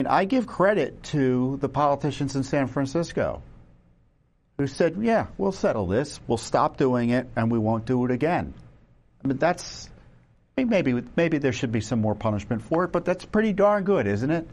I give credit to the politicians in San Francisco who said, yeah, we'll settle this, we'll stop doing it, and we won't do it again. I mean, maybe there should be some more punishment for it, but that's pretty darn good, isn't it?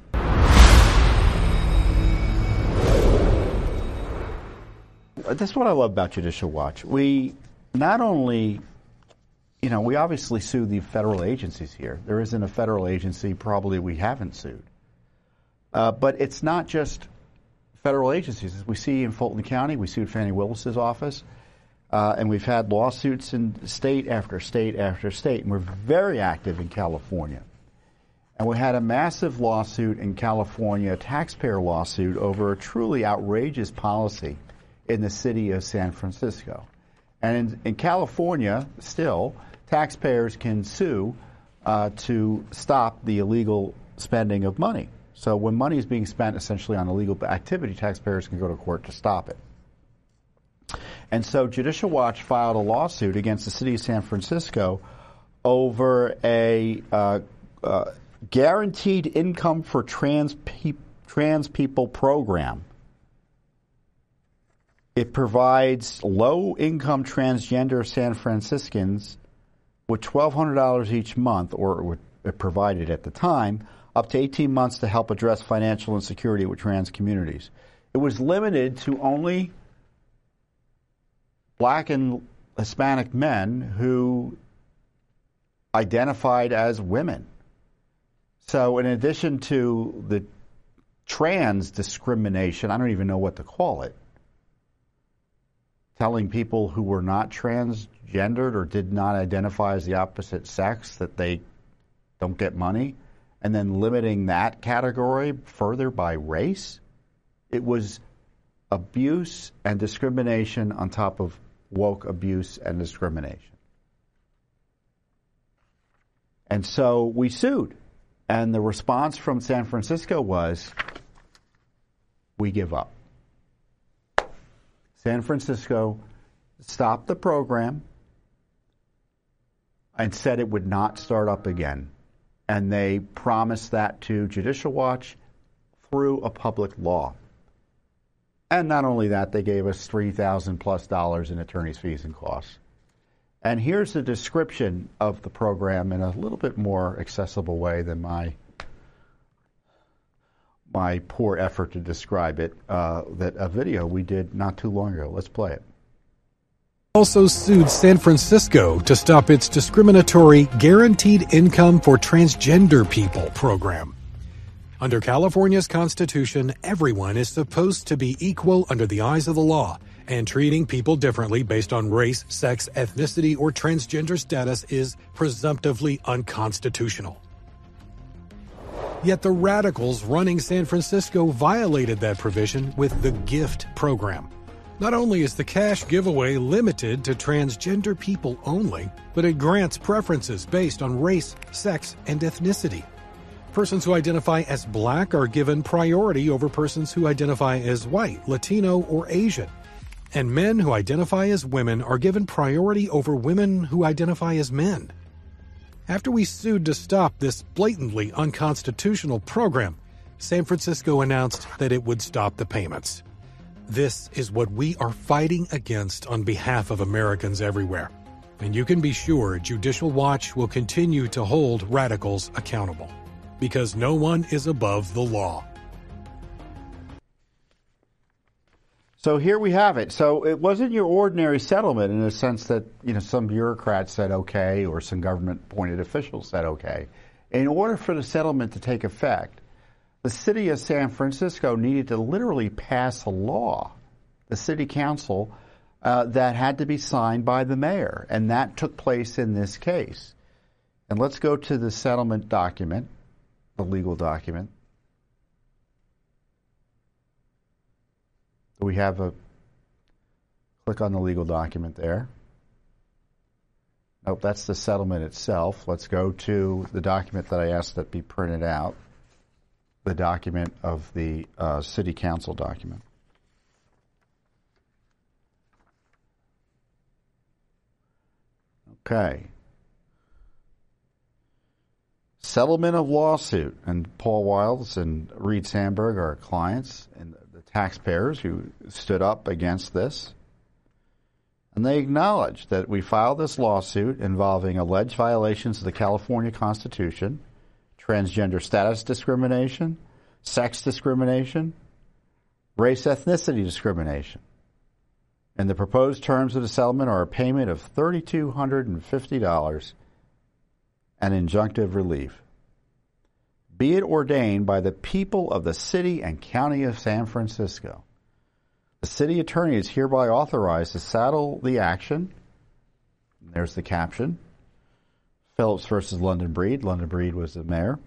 That's what I love about Judicial Watch. We not only, we obviously sue the federal agencies here. There isn't a federal agency probably we haven't sued. But it's not just federal agencies. As we see in Fulton County, we sued Fannie Willis's office, and we've had lawsuits in state after state after state, and we're very active in California. And we had a massive lawsuit in California, a taxpayer lawsuit, over a truly outrageous policy in the city of San Francisco. And in California, still, taxpayers can sue to stop the illegal spending of money. So when money is being spent essentially on illegal activity, taxpayers can go to court to stop it. And so Judicial Watch filed a lawsuit against the city of San Francisco over a guaranteed income for trans people program. It provides low-income transgender San Franciscans with $1,200 each month, or it provided at the time, up to 18 months to help address financial insecurity with trans communities. It was limited to only black and Hispanic men who identified as women. So in addition to the trans discrimination, I don't even know what to call it, telling people who were not transgendered or did not identify as the opposite sex that they don't get money, and then limiting that category further by race, it was abuse and discrimination on top of woke abuse and discrimination. And so we sued. And the response from San Francisco was, we give up. San Francisco stopped the program and said it would not start up again. And they promised that to Judicial Watch through a public law. And not only that, they gave us $3,000+ in attorney's fees and costs. And here's the description of the program in a little bit more accessible way than my poor effort to describe it, that a video we did not too long ago. Let's play it. Also sued San Francisco to stop its discriminatory Guaranteed Income for Transgender People program. Under California's Constitution, everyone is supposed to be equal under the eyes of the law, and treating people differently based on race, sex, ethnicity, or transgender status is presumptively unconstitutional. Yet the radicals running San Francisco violated that provision with the GIFT program. Not only is the cash giveaway limited to transgender people only, but it grants preferences based on race, sex, and ethnicity. Persons who identify as black are given priority over persons who identify as white, Latino, or Asian. And men who identify as women are given priority over women who identify as men. After we sued to stop this blatantly unconstitutional program, San Francisco announced that it would stop the payments. This is what we are fighting against on behalf of Americans everywhere. And you can be sure Judicial Watch will continue to hold radicals accountable, because no one is above the law. So here we have it. So it wasn't your ordinary settlement in the sense that, some bureaucrats said okay or some government-appointed officials said okay. In order for the settlement to take effect, the city of San Francisco needed to literally pass a law, the city council, that had to be signed by the mayor, and that took place in this case. And let's go to the settlement document, the legal document. We have click on the legal document there. Nope, that's the settlement itself. Let's go to the document that I asked that be printed out, the document of the city council document. Okay. settlement of lawsuit, and Paul Wiles and Reed Sandberg are clients and the taxpayers who stood up against this. And they acknowledged that we filed this lawsuit involving alleged violations of the California Constitution, transgender status discrimination, sex discrimination, race ethnicity discrimination. And the proposed terms of the settlement are a payment of $3,250 and injunctive relief. Be it ordained by the people of the city and county of San Francisco. The city attorney is hereby authorized to settle the action. There's the caption. Phillips versus London Breed. London Breed was the mayor.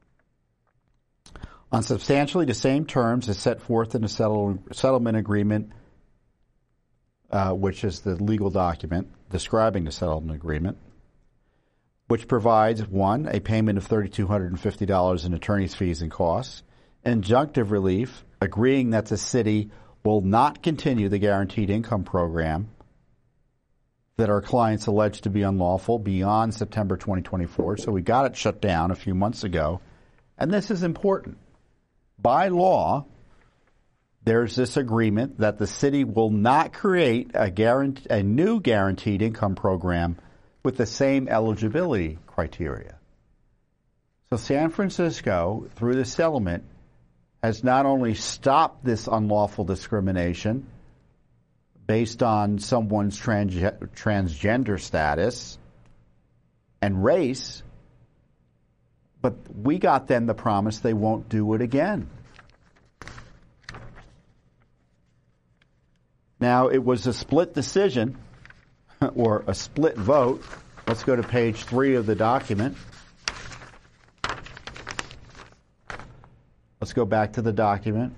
On substantially the same terms as set forth in the settlement agreement, which is the legal document describing the settlement agreement, which provides, 1, a payment of $3,250 in attorney's fees and costs, injunctive relief, agreeing that the city will not continue the guaranteed income program that our clients allege to be unlawful beyond September 2024. So we got it shut down a few months ago. And this is important. By law, there's this agreement that the city will not create a new guaranteed income program with the same eligibility criteria. So San Francisco, through the settlement, has not only stopped this unlawful discrimination based on someone's transgender status and race, but we got them the promise they won't do it again. Now, it was a split decision, or a split vote. Let's go to page 3 of the document. Let's go back to the document.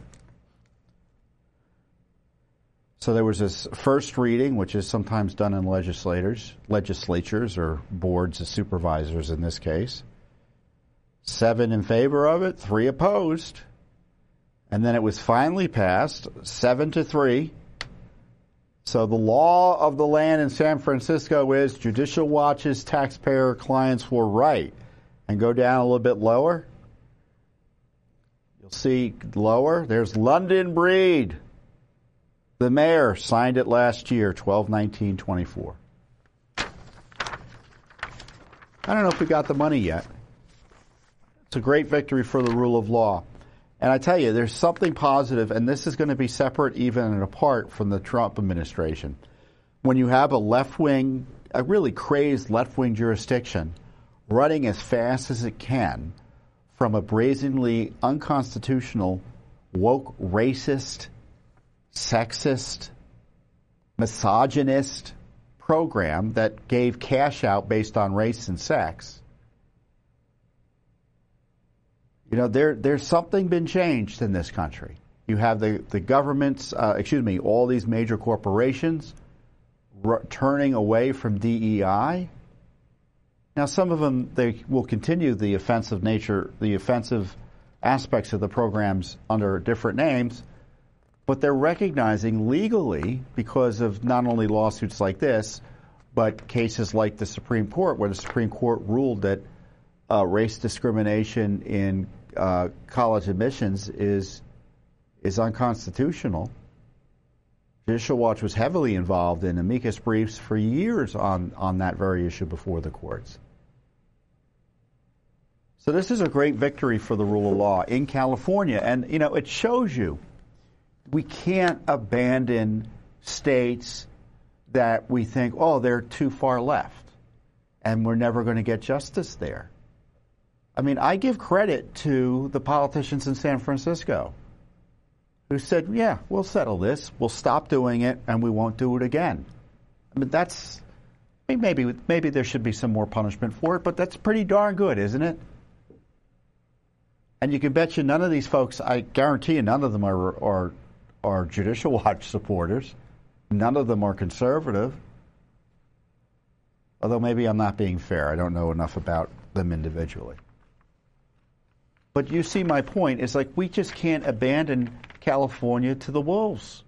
So there was this first reading, which is sometimes done in legislatures or boards of supervisors in this case. 7 in favor of it, 3 opposed. And then it was finally passed, 7-3. So the law of the land in San Francisco is Judicial Watch's taxpayer clients were right. And go down a little bit lower. You'll see lower. There's London Breed. The mayor signed it last year, 12/19/24. I don't know if we got the money yet. It's a great victory for the rule of law. And I tell you, there's something positive, and this is going to be separate even and apart from the Trump administration. When you have a really crazed left-wing jurisdiction running as fast as it can from a brazenly unconstitutional, woke, racist, sexist, misogynist program that gave cash out based on race and sex. You know, there's something been changed in this country. You have the governments, all these major corporations turning away from DEI. Now, some of them, they will continue the offensive aspects of the programs under different names, but they're recognizing legally, because of not only lawsuits like this, but cases like the Supreme Court, where the Supreme Court ruled that race discrimination in college admissions is unconstitutional. Judicial Watch was heavily involved in amicus briefs for years on that very issue before the courts. So this is a great victory for the rule of law in California. And, you know, it shows you we can't abandon states that we think, oh, they're too far left and we're never going to get justice there. I mean, I give credit to the politicians in San Francisco who said, yeah, we'll settle this, we'll stop doing it, and we won't do it again. I mean, maybe there should be some more punishment for it, but that's pretty darn good, isn't it? And you can bet you none of these folks, I guarantee you, none of them are Judicial Watch supporters. None of them are conservative. Although maybe I'm not being fair. I don't know enough about them individually. But you see my point. It's like we just can't abandon California to the wolves.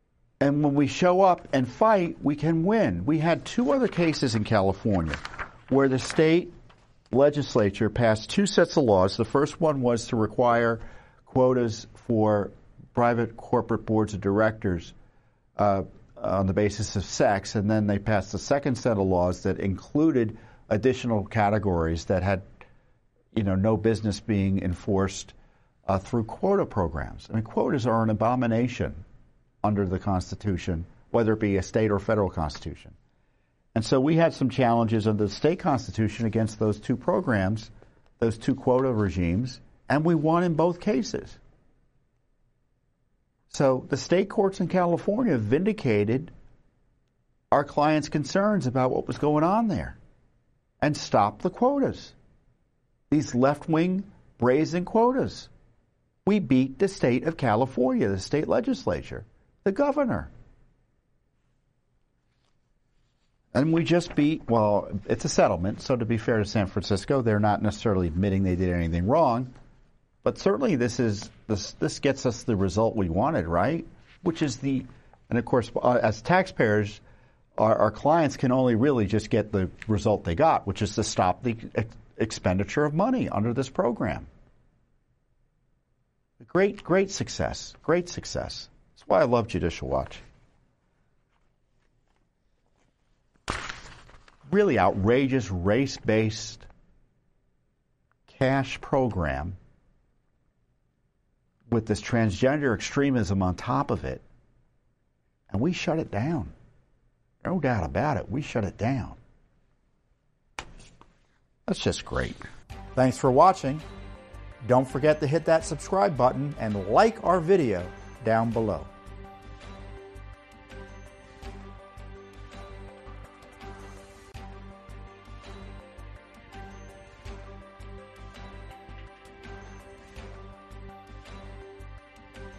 And when we show up and fight, we can win. We had 2 other cases in California. where the state legislature passed two sets of laws. The first one was to require quotas for private corporate boards of directors on the basis of sex, and then they passed a second set of laws that included additional categories that had, no business being enforced through quota programs. I mean, quotas are an abomination under the Constitution, whether it be a state or federal constitution. And so we had some challenges under the state constitution against those two programs, those two quota regimes, and we won in both cases. So the state courts in California vindicated our clients' concerns about what was going on there and stopped the quotas, these left-wing brazen quotas. We beat the state of California, the state legislature, the governor. And we just beat, well, it's a settlement, so to be fair to San Francisco, they're not necessarily admitting they did anything wrong, but certainly this gets us the result we wanted, right? Which is and of course, as taxpayers, our clients can only really just get the result they got, which is to stop the expenditure of money under this program. Great success. Great success. That's why I love Judicial Watch. Really outrageous race-based cash program with this transgender extremism on top of it. And we shut it down. No doubt about it. We shut it down. That's just great. Thanks for watching. Don't forget to hit that subscribe button and like our video down below.